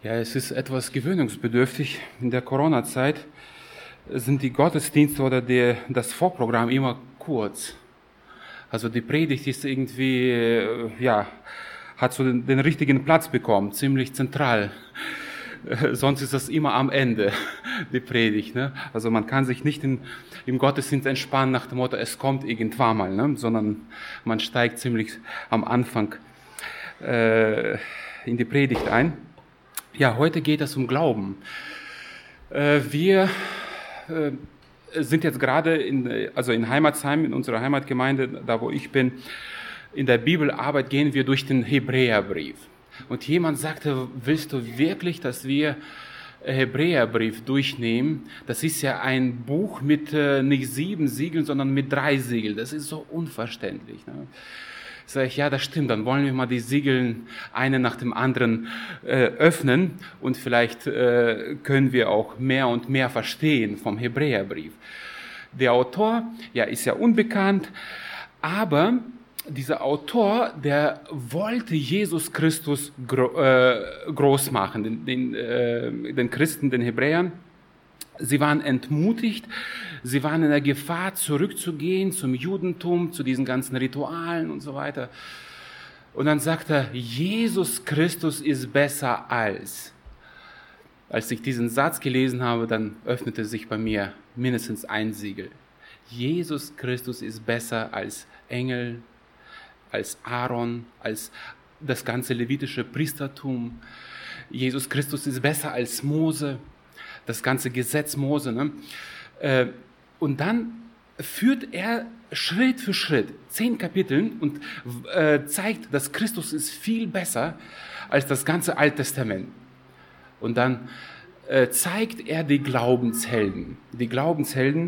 Ja, es ist etwas gewöhnungsbedürftig. In der Corona-Zeit sind die Gottesdienste oder das Vorprogramm immer kurz. Also die Predigt ist irgendwie, hat so den richtigen Platz bekommen, ziemlich zentral. Sonst ist das immer am Ende, die Predigt. Ne? Also man kann sich nicht im Gottesdienst entspannen nach dem Motto, es kommt irgendwann mal, ne? Sondern man steigt ziemlich am Anfang in die Predigt ein. Ja, heute geht es um Glauben. Wir sind jetzt gerade in Heimatsheim, in unserer Heimatgemeinde, da wo ich bin, in der Bibelarbeit gehen wir durch den Hebräerbrief. Und jemand sagte, willst du wirklich, dass wir Hebräerbrief durchnehmen? Das ist ja ein Buch mit nicht 7 Siegeln, sondern mit 3 Siegeln. Das ist so unverständlich. Ne? Sag ich, ja, das stimmt, dann wollen wir mal die Siegeln einen nach dem anderen öffnen und vielleicht können wir auch mehr und mehr verstehen vom Hebräerbrief. Der Autor, ja, ist ja unbekannt, aber dieser Autor, der wollte Jesus Christus groß machen, den Christen, den Hebräern. Sie waren entmutigt, sie waren in der Gefahr, zurückzugehen zum Judentum, zu diesen ganzen Ritualen und so weiter. Und dann sagt er, Jesus Christus ist besser als. Als ich diesen Satz gelesen habe, dann öffnete sich bei mir mindestens ein Siegel. Jesus Christus ist besser als Engel, als Aaron, als das ganze levitische Priestertum. Jesus Christus ist besser als Mose. Das ganze Gesetz Mose. Ne? Und dann führt er Schritt für Schritt 10 Kapiteln und zeigt, dass Christus ist viel besser als das ganze Alte Testament. Und dann zeigt er die Glaubenshelden. Die Glaubenshelden,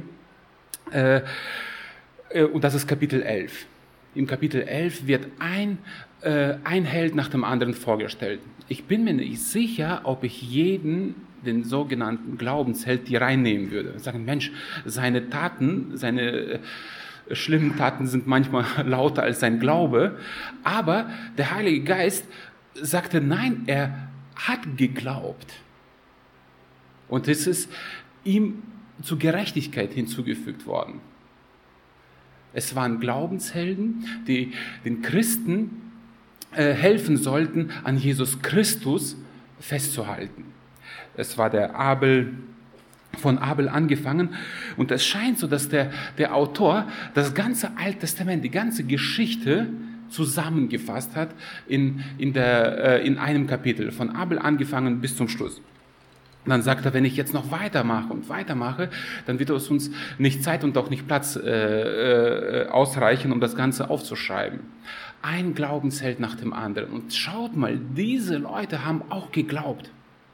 und das ist Kapitel 11. Im Kapitel 11 wird ein Held nach dem anderen vorgestellt. Ich bin mir nicht sicher, ob ich den sogenannten Glaubensheld hier reinnehmen würde. Sagen, Mensch, seine Taten, seine schlimmen Taten sind manchmal lauter als sein Glaube, aber der Heilige Geist sagte, nein, er hat geglaubt. Und es ist ihm zur Gerechtigkeit hinzugefügt worden. Es waren Glaubenshelden, die den Christen helfen sollten, an Jesus Christus festzuhalten. Es war von Abel angefangen und es scheint so, dass der Autor das ganze Alte Testament, die ganze Geschichte zusammengefasst hat in einem Kapitel, von Abel angefangen bis zum Schluss. Und dann sagt er, wenn ich jetzt noch weitermache, dann wird es uns nicht Zeit und auch nicht Platz ausreichen, um das Ganze aufzuschreiben. Ein Glaubensheld nach dem anderen. Und schaut mal, diese Leute haben auch geglaubt.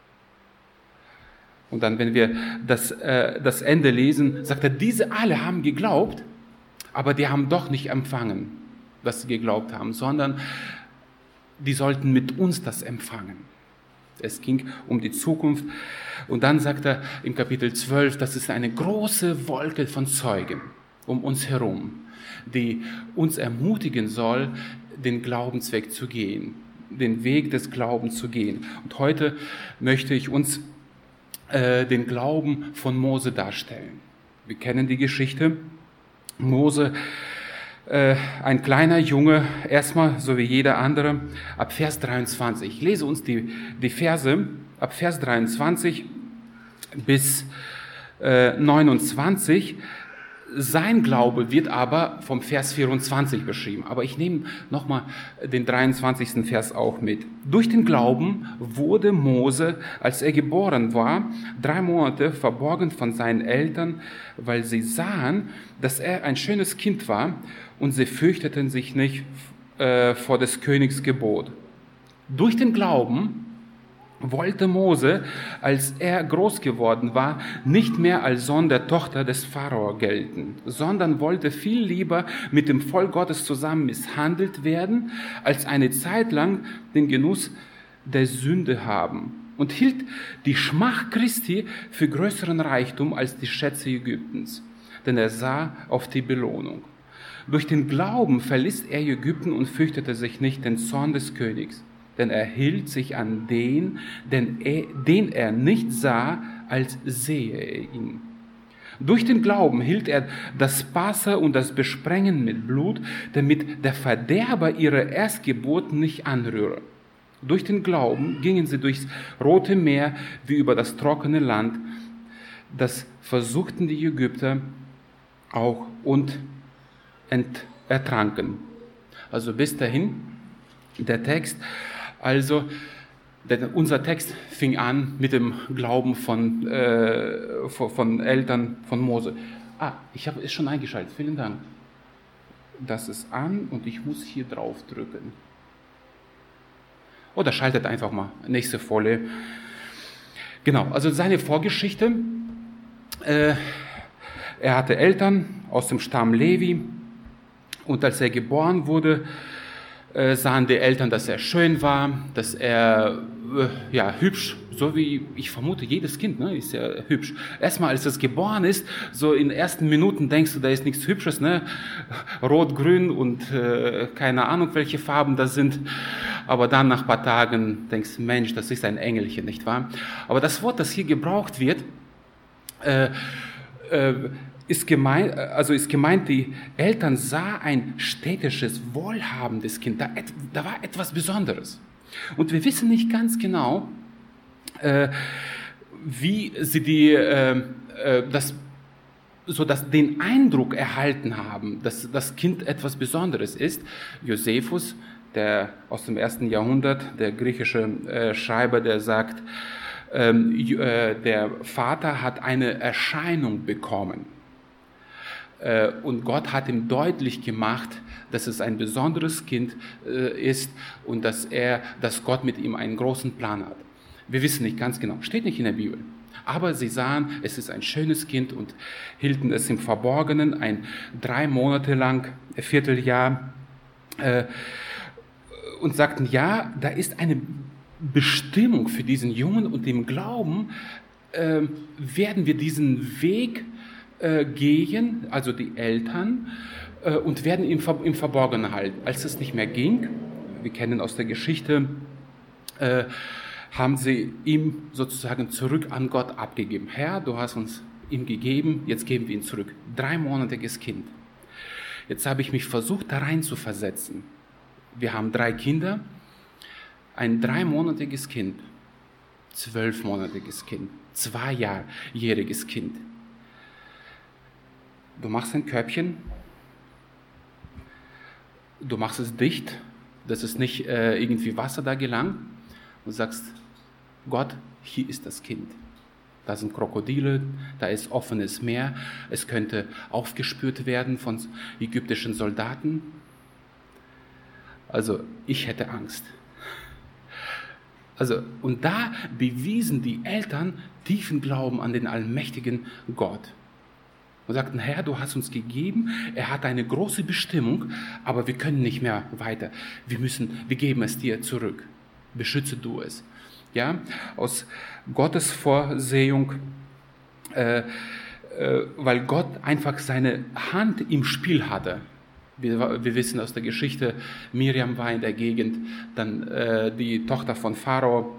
Und dann, wenn wir das Ende lesen, sagt er, diese alle haben geglaubt, aber die haben doch nicht empfangen, was sie geglaubt haben, sondern die sollten mit uns das empfangen. Es ging um die Zukunft. Und dann sagt er im Kapitel 12, das ist eine große Wolke von Zeugen um uns herum, die uns ermutigen soll, den Glaubensweg zu gehen, den Weg des Glaubens zu gehen. Und heute möchte ich uns den Glauben von Mose darstellen. Wir kennen die Geschichte. Mose, ein kleiner Junge, erstmal, so wie jeder andere, ab Vers 23. Ich lese uns die Verse ab Vers 23 bis 29. Sein Glaube wird aber vom Vers 24 beschrieben. Aber ich nehme nochmal den 23. Vers auch mit. Durch den Glauben wurde Mose, als er geboren war, 3 Monate verborgen von seinen Eltern, weil sie sahen, dass er ein schönes Kind war und sie fürchteten sich nicht vor des Königs Gebot. Durch den Glauben wollte Mose, als er groß geworden war, nicht mehr als Sohn der Tochter des Pharao gelten, sondern wollte viel lieber mit dem Volk Gottes zusammen misshandelt werden, als eine Zeit lang den Genuss der Sünde haben und hielt die Schmach Christi für größeren Reichtum als die Schätze Ägyptens, denn er sah auf die Belohnung. Durch den Glauben verließ er Ägypten und fürchtete sich nicht den Zorn des Königs. denn er hielt sich an den er nicht sah, als sehe er ihn. Durch den Glauben hielt er das Wasser und das Besprengen mit Blut, damit der Verderber ihre Erstgeburt nicht anrühre. Durch den Glauben gingen sie durchs Rote Meer wie über das trockene Land. Das versuchten die Ägypter auch und ertranken. Also bis dahin der Text. Also unser Text fing an mit dem Glauben von Eltern von Mose. Ich habe es schon eingeschaltet. Vielen Dank. Das ist an und ich muss hier drauf drücken. Oder schaltet einfach mal. Nächste Folie. Genau, also seine Vorgeschichte. Er hatte Eltern aus dem Stamm Levi und als er geboren wurde, sahen die Eltern, dass er schön war, dass er hübsch, so wie ich vermute, jedes Kind ist ja hübsch. Erstmal, als es geboren ist, so in den ersten Minuten denkst du, da ist nichts Hübsches, ne? Rot, grün und keine Ahnung, welche Farben das sind. Aber dann nach ein paar Tagen denkst du, Mensch, das ist ein Engelchen, nicht wahr? Aber das Wort, das hier gebraucht wird, ist gemeint, die Eltern sah ein städtisches, wohlhabendes Kind. Da war etwas Besonderes. Und wir wissen nicht ganz genau, wie sie den Eindruck erhalten haben, dass das Kind etwas Besonderes ist. Josephus, der aus dem 1. Jahrhundert, der griechische Schreiber, der sagt, der Vater hat eine Erscheinung bekommen. Und Gott hat ihm deutlich gemacht, dass es ein besonderes Kind ist und dass Gott mit ihm einen großen Plan hat. Wir wissen nicht ganz genau, steht nicht in der Bibel. Aber sie sahen, es ist ein schönes Kind und hielten es im Verborgenen 3 Monate lang, ein Vierteljahr, und sagten, ja, da ist eine Bestimmung für diesen Jungen und im Glauben werden wir diesen Weg gehen, also die Eltern, und werden ihn im Verborgenen halten. Als es nicht mehr ging, wir kennen aus der Geschichte, haben sie ihm sozusagen zurück an Gott abgegeben. Herr, du hast uns ihn gegeben, jetzt geben wir ihn zurück. 3-monatiges Kind. Jetzt habe ich mich versucht, da rein zu versetzen. Wir haben 3 Kinder, ein 3-monatiges Kind, 12-monatiges Kind, 2-jähriges Kind. Du machst ein Körbchen, du machst es dicht, dass es nicht irgendwie Wasser da gelangt und sagst, Gott, hier ist das Kind. Da sind Krokodile, da ist offenes Meer, es könnte aufgespürt werden von ägyptischen Soldaten. Also ich hätte Angst. Und da bewiesen die Eltern tiefen Glauben an den allmächtigen Gott. Und sagten, Herr, du hast uns gegeben, er hat eine große Bestimmung, aber wir können nicht mehr weiter. Wir geben es dir zurück. Beschütze du es. Ja, aus Gottes Vorsehung, weil Gott einfach seine Hand im Spiel hatte. Wir wissen aus der Geschichte, Miriam war in der Gegend, dann die Tochter von Pharao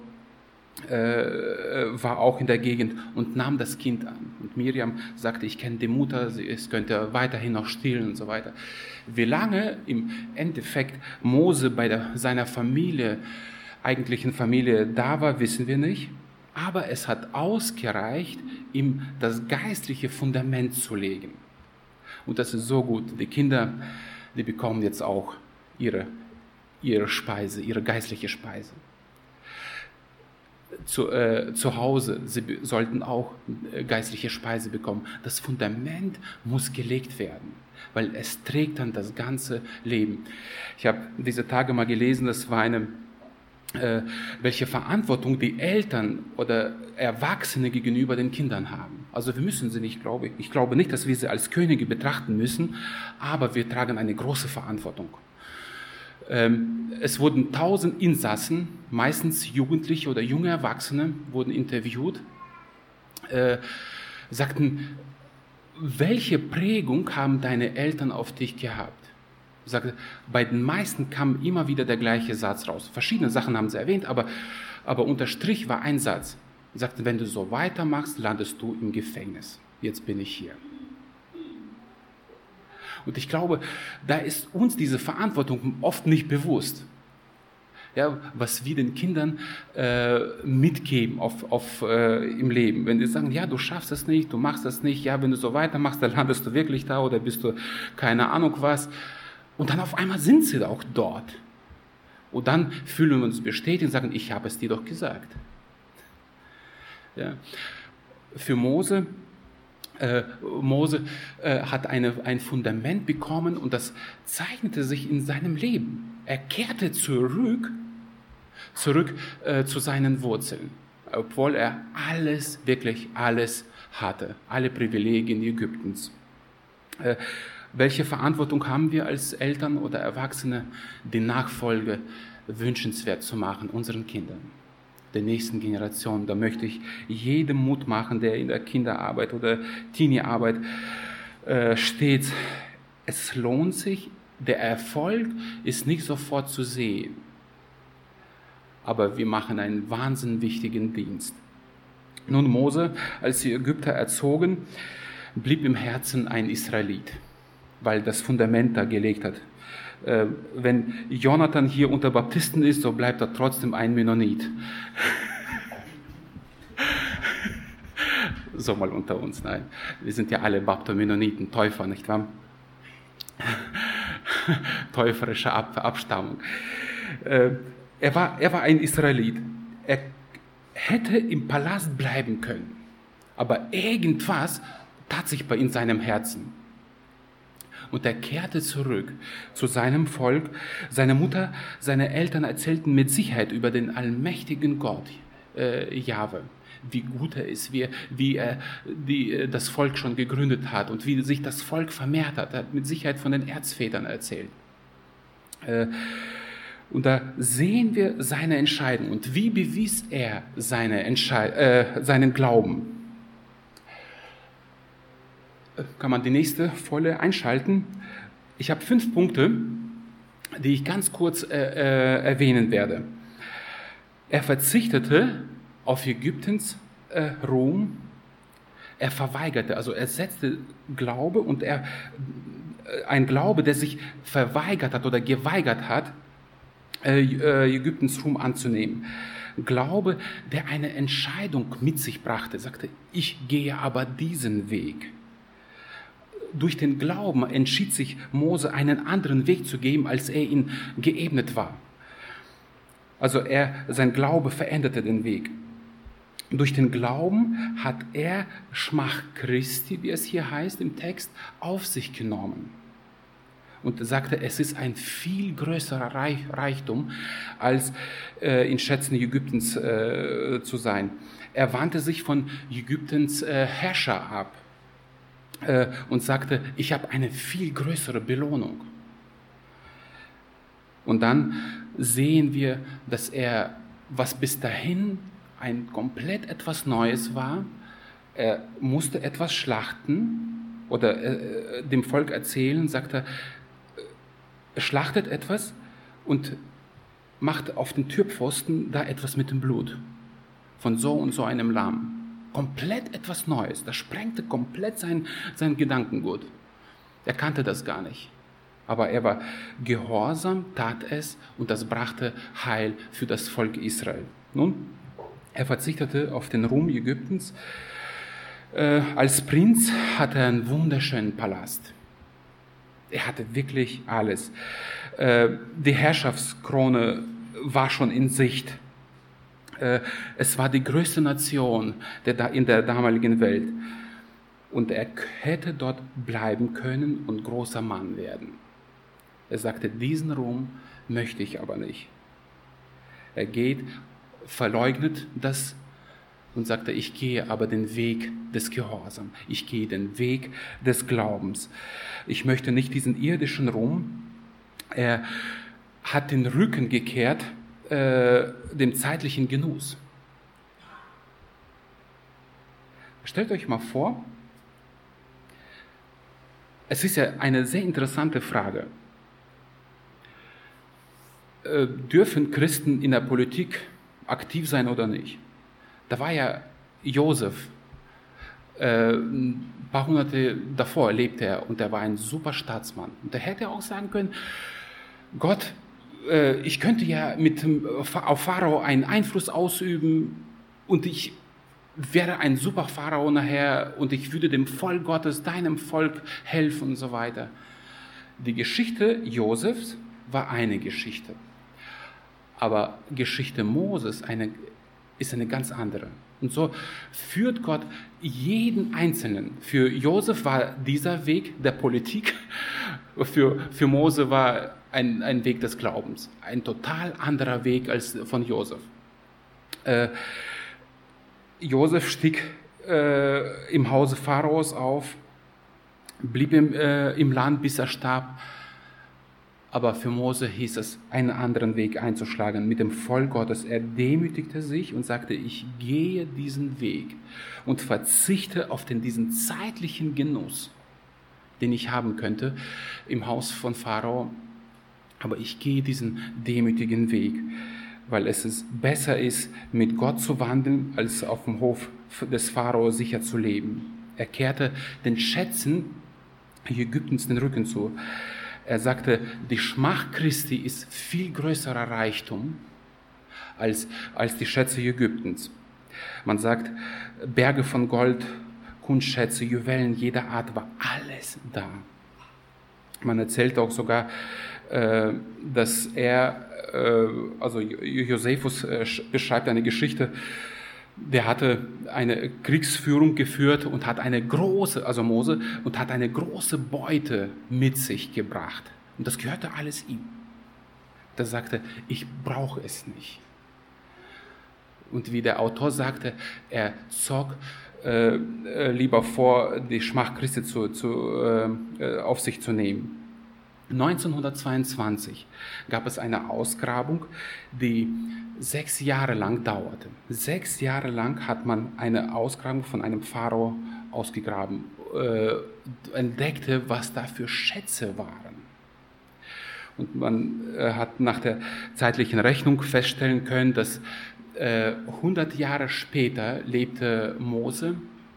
war auch in der Gegend und nahm das Kind an. Und Miriam sagte, ich kenne die Mutter, es könnte weiterhin noch stillen und so weiter. Wie lange im Endeffekt Mose bei seiner Familie, eigentlichen Familie da war, wissen wir nicht. Aber es hat ausgereicht, ihm das geistliche Fundament zu legen. Und das ist so gut. Die Kinder, die bekommen jetzt auch ihre Speise, ihre geistliche Speise. Zu Hause, sie sollten auch geistliche Speise bekommen. Das Fundament muss gelegt werden, weil es trägt dann das ganze Leben. Ich habe diese Tage mal gelesen, das war welche Verantwortung die Eltern oder Erwachsene gegenüber den Kindern haben. Also wir müssen sie nicht, ich glaube nicht, dass wir sie als Könige betrachten müssen, aber wir tragen eine große Verantwortung. Es wurden 1000 Insassen, meistens Jugendliche oder junge Erwachsene, wurden interviewt, sagten, welche Prägung haben deine Eltern auf dich gehabt? Sagte, bei den meisten kam immer wieder der gleiche Satz raus. Verschiedene Sachen haben sie erwähnt, aber unter Strich war ein Satz. Er sagte, wenn du so weitermachst, landest du im Gefängnis. Jetzt bin ich hier. Und ich glaube, da ist uns diese Verantwortung oft nicht bewusst. Ja, was wir den Kindern mitgeben im Leben. Wenn die sagen, ja, du schaffst es nicht, du machst das nicht, ja, wenn du so weitermachst, dann landest du wirklich da oder bist du keine Ahnung was. Und dann auf einmal sind sie auch dort. Und dann fühlen wir uns bestätigt und sagen, ich habe es dir doch gesagt. Ja. Für Mose hat ein Fundament bekommen und das zeichnete sich in seinem Leben. Er kehrte zurück zu seinen Wurzeln, obwohl er wirklich alles hatte, alle Privilegien Ägyptens. Welche Verantwortung haben wir als Eltern oder Erwachsene, die Nachfolge wünschenswert zu machen, unseren Kindern, der nächsten Generation? Da möchte ich jedem Mut machen, der in der Kinderarbeit oder Teenie-Arbeit steht. Es lohnt sich, der Erfolg ist nicht sofort zu sehen, aber wir machen einen wahnsinnig wichtigen Dienst. Nun, Mose, als die Ägypter erzogen, blieb im Herzen ein Israelit, weil das Fundament da gelegt hat. Wenn Jonathan hier unter Baptisten ist, so bleibt er trotzdem ein Mennonit. So mal unter uns, nein. Wir sind ja alle Bapter, Mennoniten, Täufer, nicht wahr? Täuferische Abstammung. Er war ein Israelit. Er hätte im Palast bleiben können, aber irgendwas tat sich in seinem Herzen. Und er kehrte zurück zu seinem Volk. Seine Mutter, seine Eltern erzählten mit Sicherheit über den allmächtigen Gott, Jahwe, wie gut er ist, wie er das Volk schon gegründet hat und wie sich das Volk vermehrt hat. Er hat mit Sicherheit von den Erzvätern erzählt. Und da sehen wir seine Entscheidung. Und wie bewies er seinen Glauben? Kann man die nächste Folie einschalten? Ich habe 5 Punkte, die ich ganz kurz erwähnen werde. Er verzichtete auf Ägyptens Ruhm. Er verweigerte, also er setzte Glaube und ein Glaube, der sich verweigert hat oder geweigert hat, Ägyptens Ruhm anzunehmen. Glaube, der eine Entscheidung mit sich brachte, sagte, ich gehe aber diesen Weg. Durch den Glauben entschied sich Mose, einen anderen Weg zu gehen, als er ihn geebnet war. Also sein Glaube veränderte den Weg. Durch den Glauben hat er Schmach Christi, wie es hier heißt im Text, auf sich genommen. Und sagte, es ist ein viel größerer Reichtum, als in Schätzen Ägyptens zu sein. Er wandte sich von Ägyptens Herrscher ab und sagte, ich habe eine viel größere Belohnung. Und dann sehen wir, dass er, was bis dahin ein komplett etwas Neues war, er musste etwas schlachten oder dem Volk erzählen, sagte, schlachtet etwas und macht auf den Türpfosten da etwas mit dem Blut von so und so einem Lamm. Komplett etwas Neues. Das sprengte komplett sein Gedankengut. Er kannte das gar nicht. Aber er war gehorsam, tat es und das brachte Heil für das Volk Israel. Nun, er verzichtete auf den Ruhm Ägyptens. Als Prinz hatte er einen wunderschönen Palast. Er hatte wirklich alles. Die Herrschaftskrone war schon in Sicht. Es war die größte Nation in der damaligen Welt. Und er hätte dort bleiben können und großer Mann werden. Er sagte, diesen Ruhm möchte ich aber nicht. Er verleugnet das und sagte, ich gehe aber den Weg des Gehorsams. Ich gehe den Weg des Glaubens. Ich möchte nicht diesen irdischen Ruhm. Er hat den Rücken gekehrt dem zeitlichen Genuss. Stellt euch mal vor, es ist ja eine sehr interessante Frage. dürfen Christen in der Politik aktiv sein oder nicht? Da war ja Josef, ein paar Hunderte davor lebte er und er war ein super Staatsmann. Und er hätte auch sagen können, Gott, ich könnte ja auf Pharao einen Einfluss ausüben und ich wäre ein super Pharao nachher und ich würde dem Volk Gottes, deinem Volk helfen und so weiter. Die Geschichte Josefs war eine Geschichte. Aber Geschichte Moses ist eine ganz andere. Und so führt Gott jeden Einzelnen. Für Josef war dieser Weg der Politik, für Mose war ein Weg des Glaubens. Ein total anderer Weg als von Josef. Josef stieg im Hause Pharaos auf, blieb im Land, bis er starb. Aber für Mose hieß es, einen anderen Weg einzuschlagen mit dem Volk Gottes. Er demütigte sich und sagte, ich gehe diesen Weg und verzichte auf diesen zeitlichen Genuss, den ich haben könnte im Haus von Pharao. Aber ich gehe diesen demütigen Weg, weil es besser ist, mit Gott zu wandeln, als auf dem Hof des Pharao sicher zu leben. Er kehrte den Schätzen Ägyptens den Rücken zu. Er sagte, die Schmach Christi ist viel größerer Reichtum als die Schätze Ägyptens. Man sagt, Berge von Gold, Kunstschätze, Juwelen jeder Art, war alles da. Man erzählt auch sogar, dass Josephus beschreibt eine Geschichte, der hatte eine Kriegsführung geführt und hat Mose, und hat eine große Beute mit sich gebracht. Und das gehörte alles ihm. Der sagte, ich brauche es nicht. Und wie der Autor sagte, er zog lieber vor, die Schmach Christi auf sich zu nehmen. 1922 gab es eine Ausgrabung, die 6 Jahre lang dauerte. 6 Jahre lang hat man eine Ausgrabung von einem Pharao ausgegraben, entdeckte, was da für Schätze waren. Und man hat nach der zeitlichen Rechnung feststellen können, dass 100 Jahre später lebte Mose.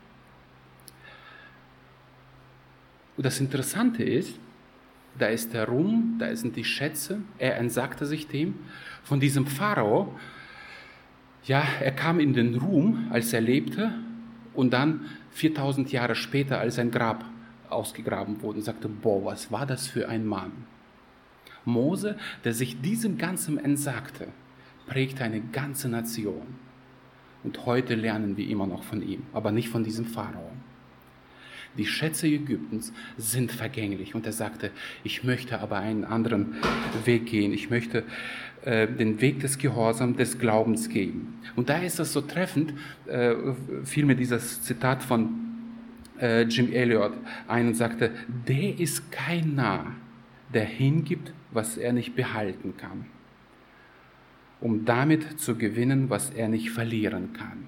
Und das Interessante ist, da ist der Ruhm, da sind die Schätze, er entsagte sich dem. Von diesem Pharao, ja, er kam in den Ruhm, als er lebte, und dann 4000 Jahre später, als sein Grab ausgegraben wurde, und sagte, boah, was war das für ein Mann? Mose, der sich diesem Ganzen entsagte, prägte eine ganze Nation. Und heute lernen wir immer noch von ihm, aber nicht von diesem Pharao. Die Schätze Ägyptens sind vergänglich. Und er sagte, ich möchte aber einen anderen Weg gehen. Ich möchte den Weg des Gehorsams, des Glaubens gehen. Und da ist das so treffend, fiel mir dieses Zitat von Jim Elliot ein und sagte, der ist kein Narr, der hingibt, was er nicht behalten kann, um damit zu gewinnen, was er nicht verlieren kann.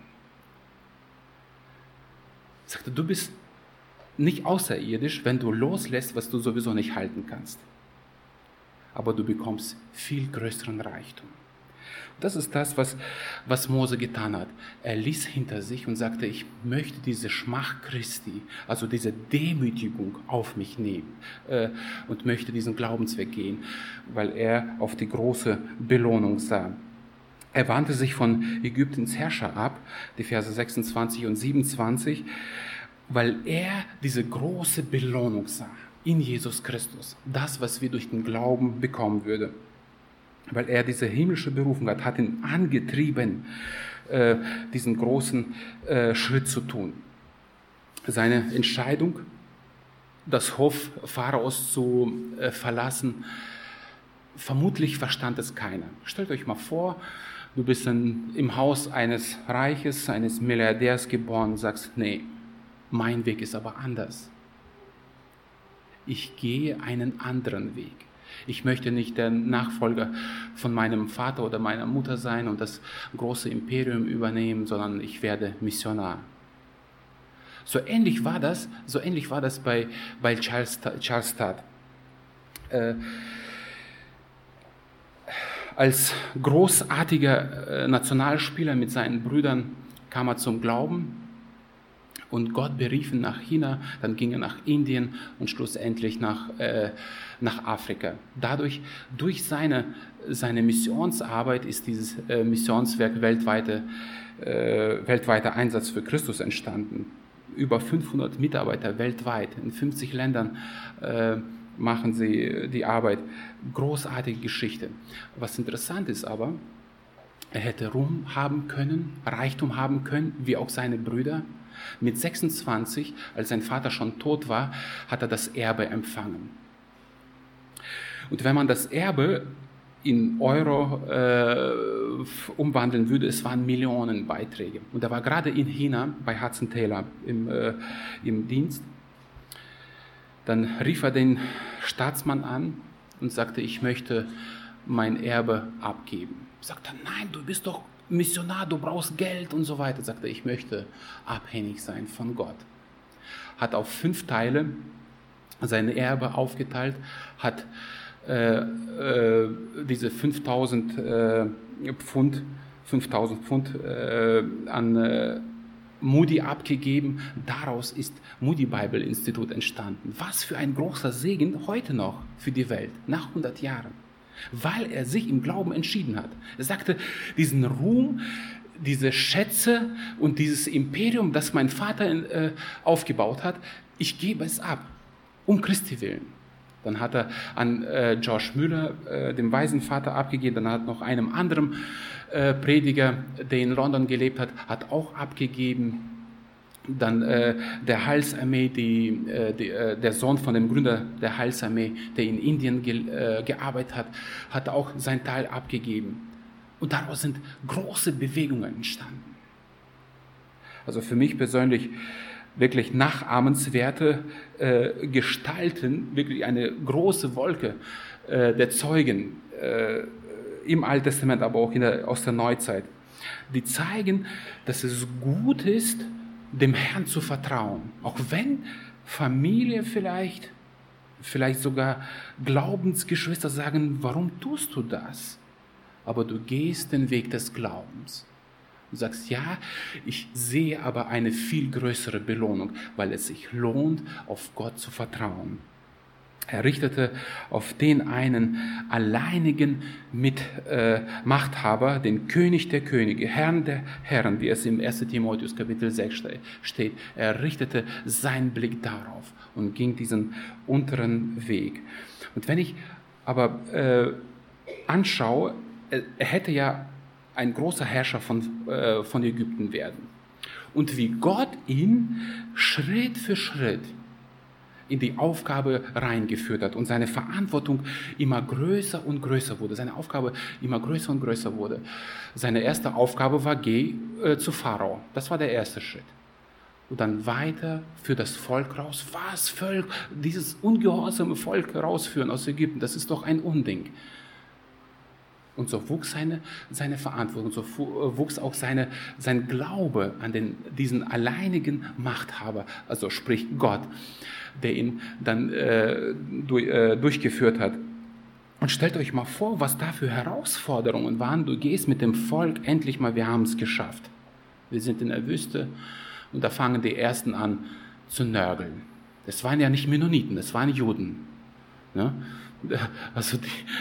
Er sagte, du bist nicht außerirdisch, wenn du loslässt, was du sowieso nicht halten kannst. Aber du bekommst viel größeren Reichtum. Das ist das, was Mose getan hat. Er ließ hinter sich und sagte, ich möchte diese Schmach Christi, also diese Demütigung auf mich nehmen und möchte diesen Glaubensweg gehen, weil er auf die große Belohnung sah. Er wandte sich von Ägyptens Herrscher ab, die Verse 26 und 27, weil er diese große Belohnung sah in Jesus Christus, das, was wir durch den Glauben bekommen würden. Weil er diese himmlische Berufung hat ihn angetrieben, diesen großen Schritt zu tun. Seine Entscheidung, das Hof Pharaos zu verlassen, vermutlich verstand es keiner. Stellt euch mal vor, du bist im Haus eines Reiches, eines Milliardärs geboren und sagst, nee, mein Weg ist aber anders. Ich gehe einen anderen Weg. Ich möchte nicht der Nachfolger von meinem Vater oder meiner Mutter sein und das große Imperium übernehmen, sondern ich werde Missionar. So ähnlich war das bei Charles Sturt. Als großartiger Nationalspieler mit seinen Brüdern kam er zum Glauben und Gott berief ihn nach China, dann ging er nach Indien und schlussendlich nach Afrika. Durch seine Missionsarbeit ist dieses Missionswerk weltweiter Einsatz für Christus entstanden. Über 500 Mitarbeiter weltweit in 50 Ländern machen sie die Arbeit. Großartige Geschichte. Was interessant ist aber, er hätte Ruhm haben können, Reichtum haben können, wie auch seine Brüder. Mit 26, als sein Vater schon tot war, hat er das Erbe empfangen. Und wenn man das Erbe in Euro umwandeln würde, es waren Millionen Beiträge. Und er war gerade in China bei Hudson Taylor im Dienst. Dann rief er den Staatsmann an und sagte, ich möchte mein Erbe abgeben. Sagte er, nein, du bist doch Missionar, du brauchst Geld und so weiter. Sagte er, ich möchte abhängig sein von Gott. Hat auf 5 Teile sein Erbe aufgeteilt, hat diese 5000 Pfund an Moody abgegeben. Daraus ist Moody Bible Institut entstanden. Was für ein großer Segen heute noch für die Welt, nach 100 Jahren. Weil er sich im Glauben entschieden hat. Er sagte, diesen Ruhm, diese Schätze und dieses Imperium, das mein Vater aufgebaut hat, ich gebe es ab, um Christi willen. Dann hat er an George Müller, dem Waisenvater, abgegeben. Dann hat noch einem anderen Prediger, der in London gelebt hat auch abgegeben. Dann der Heilsarmee, der Sohn von dem Gründer der Heilsarmee, der in Indien gearbeitet hat auch seinen Teil abgegeben. Und daraus sind große Bewegungen entstanden. Also für mich persönlich wirklich nachahmenswerte Gestalten, wirklich eine große Wolke der Zeugen im Alten Testament, aber auch aus der Neuzeit, die zeigen, dass es gut ist, dem Herrn zu vertrauen. Auch wenn Familie vielleicht sogar Glaubensgeschwister sagen, warum tust du das? Aber du gehst den Weg des Glaubens. Du sagst, ja, ich sehe aber eine viel größere Belohnung, weil es sich lohnt, auf Gott zu vertrauen. Er richtete auf den einen alleinigen Machthaber, den König der Könige, Herrn der Herren, wie es im 1. Timotheus Kapitel 6 steht. Er richtete seinen Blick darauf und ging diesen unteren Weg. Und wenn ich aber anschaue, er hätte ja ein großer Herrscher von Ägypten werden. Und wie Gott ihn Schritt für Schritt in die Aufgabe reingeführt hat und seine Verantwortung immer größer und größer wurde, seine Aufgabe immer größer und größer wurde. Seine erste Aufgabe war, geh zu Pharao. Das war der erste Schritt. Und dann weiter für das Volk raus. Was Volk, dieses ungehorsame Volk rausführen aus Ägypten, das ist doch ein Unding. Und so wuchs seine Verantwortung, so wuchs auch sein Glaube an diesen alleinigen Machthaber, also sprich Gott, der ihn dann durchgeführt hat. Und stellt euch mal vor, was da für Herausforderungen waren. Du gehst mit dem Volk, endlich mal, wir haben es geschafft. Wir sind in der Wüste und da fangen die Ersten an zu nörgeln. Das waren ja nicht Mennoniten, das waren Juden. Ne? Also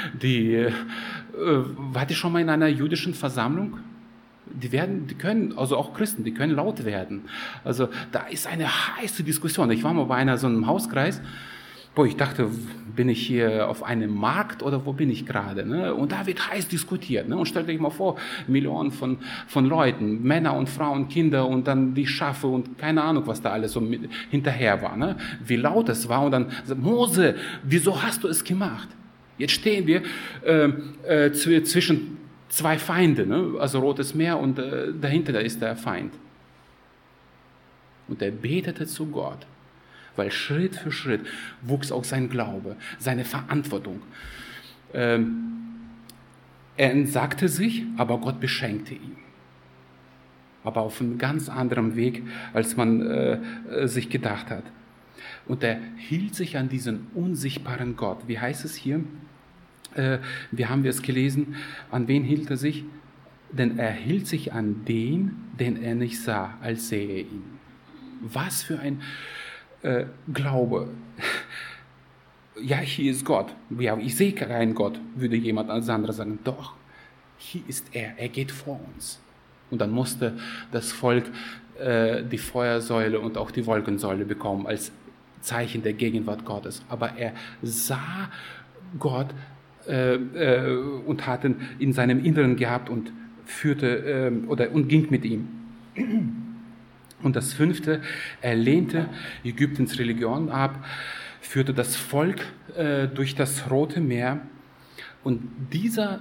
wart ihr schon mal in einer jüdischen Versammlung? Die können, also auch Christen, die können laut werden. Also da ist eine heiße Diskussion. Ich war mal bei so einem Hauskreis, wo ich dachte, bin ich hier auf einem Markt oder wo bin ich gerade? Ne? Und da wird heiß diskutiert. Ne? Und stellt euch mal vor, Millionen von Leuten, Männer und Frauen, Kinder und dann die Schafe und keine Ahnung, was da alles so hinterher war. Ne? Wie laut es war und dann, Mose, wieso hast du es gemacht? Jetzt stehen wir zwischen zwei Feinde, ne? Also Rotes Meer und dahinter da ist der Feind. Und er betete zu Gott. Weil Schritt für Schritt wuchs auch sein Glaube, seine Verantwortung. Er entsagte sich, aber Gott beschenkte ihn. Aber auf einem ganz anderen Weg, als man sich gedacht hat. Und er hielt sich an diesen unsichtbaren Gott. Wie heißt es hier? Wie haben wir es gelesen? An wen hielt er sich? Denn er hielt sich an den, den er nicht sah, als sähe er ihn. Was für ein Glaube. Ja, hier ist Gott. Ja, ich sehe keinen Gott, würde jemand als anderer sagen. Doch, hier ist er geht vor uns. Und dann musste das Volk die Feuersäule und auch die Wolkensäule bekommen als Zeichen der Gegenwart Gottes. Aber er sah Gott und hat ihn in seinem Inneren gehabt und und ging mit ihm. Und das 5. Er lehnte Ägyptens Religion ab, führte das Volk durch das Rote Meer. Und dieser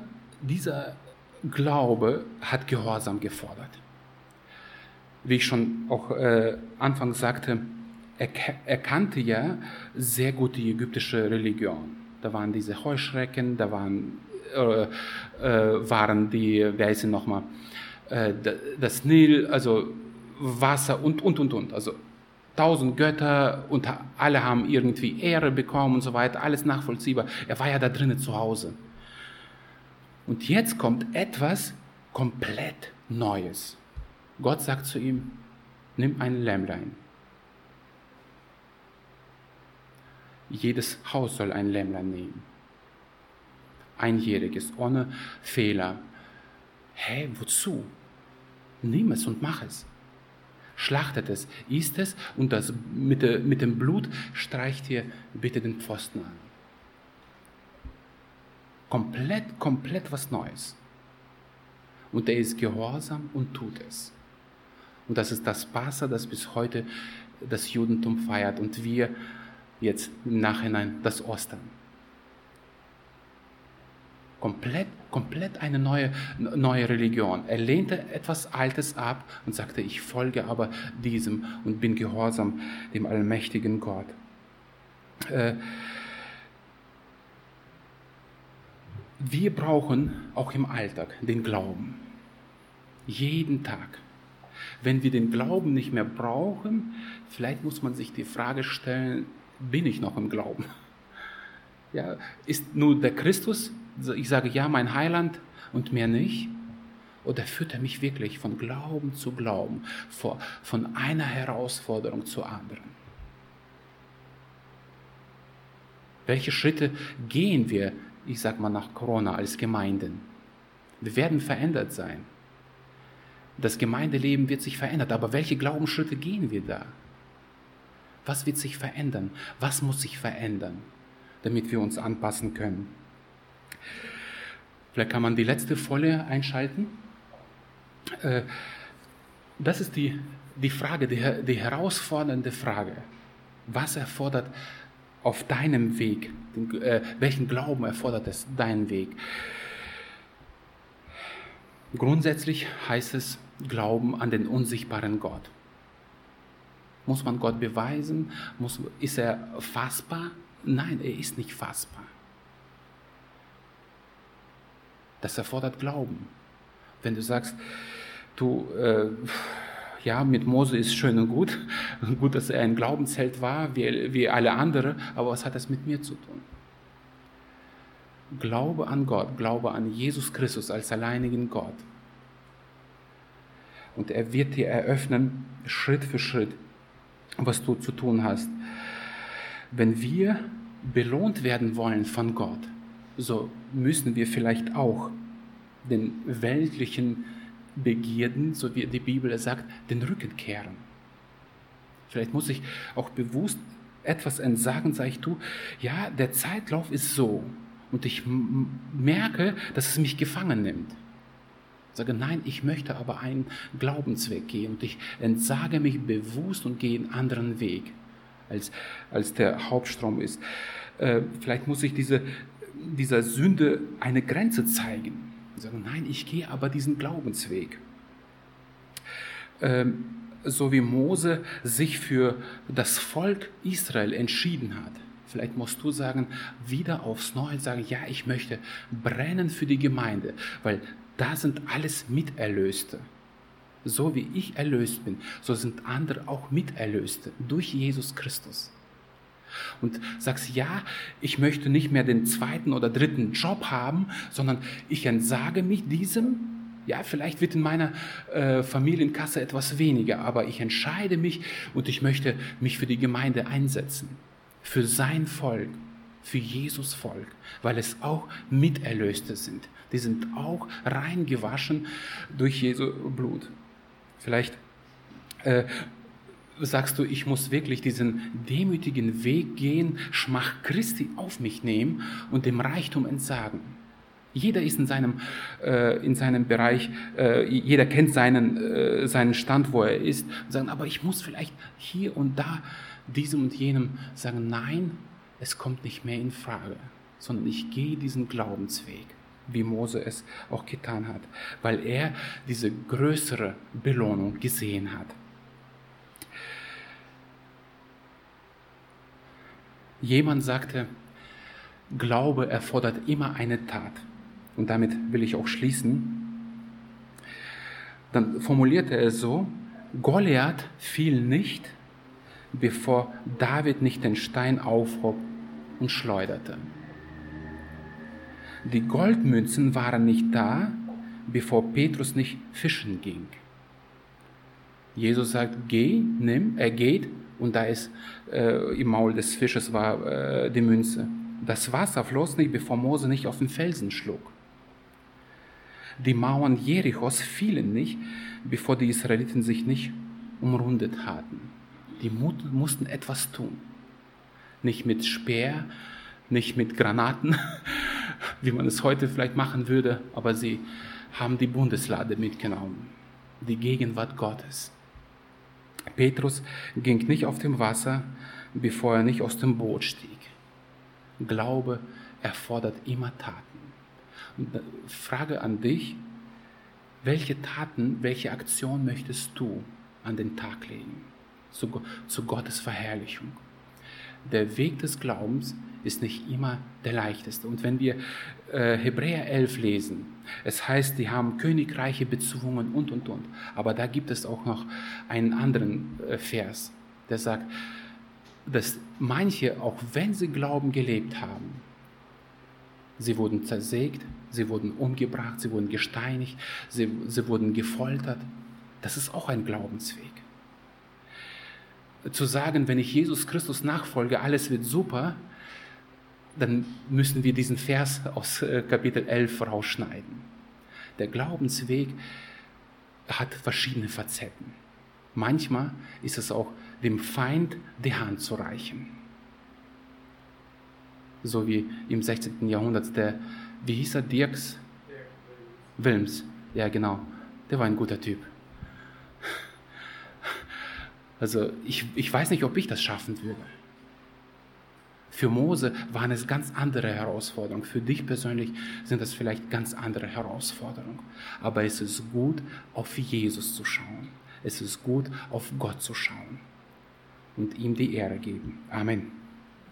Glaube hat Gehorsam gefordert. Wie ich schon auch anfangs sagte, er kannte ja sehr gut die ägyptische Religion. Da waren diese Heuschrecken, da waren die, wer ist denn nochmal, das Nil, also Wasser und. Also 1000 Götter und alle haben irgendwie Ehre bekommen und so weiter, alles nachvollziehbar. Er war ja da drinnen zu Hause. Und jetzt kommt etwas komplett Neues. Gott sagt zu ihm, nimm ein Lämmlein. Jedes Haus soll ein Lämmlein nehmen. Einjähriges, ohne Fehler. Hä, wozu? Nimm es und mach es. Schlachtet es, isst es und mit dem Blut streicht ihr bitte den Pfosten an. Komplett was Neues. Und er ist gehorsam und tut es. Und das ist das Passa, das bis heute das Judentum feiert und wir jetzt im Nachhinein das Ostern. Komplett eine neue Religion. Er lehnte etwas Altes ab und sagte, ich folge aber diesem und bin gehorsam dem allmächtigen Gott. Wir brauchen auch im Alltag den Glauben. Jeden Tag. Wenn wir den Glauben nicht mehr brauchen, vielleicht muss man sich die Frage stellen, bin ich noch im Glauben? Ja, ist nur der Christus, ich sage ja, mein Heiland und mehr nicht? Oder führt er mich wirklich von Glauben zu Glauben, von einer Herausforderung zur anderen? Welche Schritte gehen wir, ich sage mal nach Corona, als Gemeinden? Wir werden verändert sein. Das Gemeindeleben wird sich verändern, aber welche Glaubensschritte gehen wir da? Was wird sich verändern? Was muss sich verändern, damit wir uns anpassen können? Vielleicht kann man die letzte Folie einschalten. Das ist die Frage, die herausfordernde Frage. Was erfordert auf deinem Weg, welchen Glauben erfordert es deinen Weg? Grundsätzlich heißt es Glauben an den unsichtbaren Gott. Muss man Gott beweisen? Ist er fassbar? Nein, er ist nicht fassbar. Das erfordert Glauben. Wenn du sagst, mit Mose ist schön und gut dass er ein Glaubensheld war, wie alle anderen, aber was hat das mit mir zu tun? Glaube an Gott, Glaube an Jesus Christus als alleinigen Gott. Und er wird dir eröffnen, Schritt für Schritt, was du zu tun hast. Wenn wir belohnt werden wollen von Gott, so müssen wir vielleicht auch den weltlichen Begierden, so wie die Bibel sagt, den Rücken kehren. Vielleicht muss ich auch bewusst etwas entsagen, sage ich, ja, der Zeitlauf ist so und ich merke, dass es mich gefangen nimmt. Ich sage, nein, ich möchte aber einen Glaubensweg gehen und ich entsage mich bewusst und gehe einen anderen Weg, als der Hauptstrom ist. Vielleicht muss ich dieser Sünde eine Grenze zeigen. Ich sage, nein, ich gehe aber diesen Glaubensweg. So wie Mose sich für das Volk Israel entschieden hat. Vielleicht musst du sagen, wieder aufs Neue sagen, ja, ich möchte brennen für die Gemeinde, weil da sind alles Miterlöste. So wie ich erlöst bin, so sind andere auch Miterlöste durch Jesus Christus. und sagst, ja, ich möchte nicht mehr den zweiten oder dritten Job haben, sondern ich entsage mich diesem. Ja, vielleicht wird in meiner Familienkasse etwas weniger, aber ich entscheide mich und ich möchte mich für die Gemeinde einsetzen, für sein Volk, für Jesus Volk, weil es auch Miterlöste sind. Die sind auch reingewaschen durch Jesu Blut. Vielleicht sagst du, ich muss wirklich diesen demütigen Weg gehen, Schmach Christi auf mich nehmen und dem Reichtum entsagen. Jeder ist in seinem Bereich, jeder kennt seinen Stand, wo er ist, und sagen, aber ich muss vielleicht hier und da diesem und jenem sagen, nein, es kommt nicht mehr in Frage, sondern ich gehe diesen Glaubensweg, wie Mose es auch getan hat, weil er diese größere Belohnung gesehen hat. Jemand sagte, Glaube erfordert immer eine Tat. Und damit will ich auch schließen. Dann formulierte er es so, Goliath fiel nicht, bevor David nicht den Stein aufhob und schleuderte. Die Goldmünzen waren nicht da, bevor Petrus nicht fischen ging. Jesus sagt, geh, nimm, er geht, und da ist im Maul des Fisches war die Münze. Das Wasser floss nicht, bevor Mose nicht auf den Felsen schlug. Die Mauern Jerichos fielen nicht, bevor die Israeliten sich nicht umrundet hatten. Die mussten etwas tun. Nicht mit Speer, nicht mit Granaten, wie man es heute vielleicht machen würde, aber sie haben die Bundeslade mitgenommen, die Gegenwart Gottes. Petrus ging nicht auf dem Wasser, bevor er nicht aus dem Boot stieg. Glaube erfordert immer Taten. Und Frage an dich, welche Taten, welche Aktion möchtest du an den Tag legen zu Gottes Verherrlichung? Der Weg des Glaubens ist nicht immer der leichteste. Und wenn wir Hebräer 11 lesen, es heißt, die haben Königreiche bezwungen und. Aber da gibt es auch noch einen anderen Vers, der sagt, dass manche, auch wenn sie Glauben gelebt haben, sie wurden zersägt, sie wurden umgebracht, sie wurden gesteinigt, sie wurden gefoltert. Das ist auch ein Glaubensweg. Zu sagen, wenn ich Jesus Christus nachfolge, alles wird super, dann müssen wir diesen Vers aus Kapitel 11 rausschneiden. Der Glaubensweg hat verschiedene Facetten. Manchmal ist es auch, dem Feind die Hand zu reichen. So wie im 16. Jahrhundert wie hieß er, Dirks Wilms. Ja, genau. Der war ein guter Typ. Also ich weiß nicht, ob ich das schaffen würde. Für Mose waren es ganz andere Herausforderungen. Für dich persönlich sind es vielleicht ganz andere Herausforderungen. Aber es ist gut, auf Jesus zu schauen. Es ist gut, auf Gott zu schauen und ihm die Ehre geben. Amen.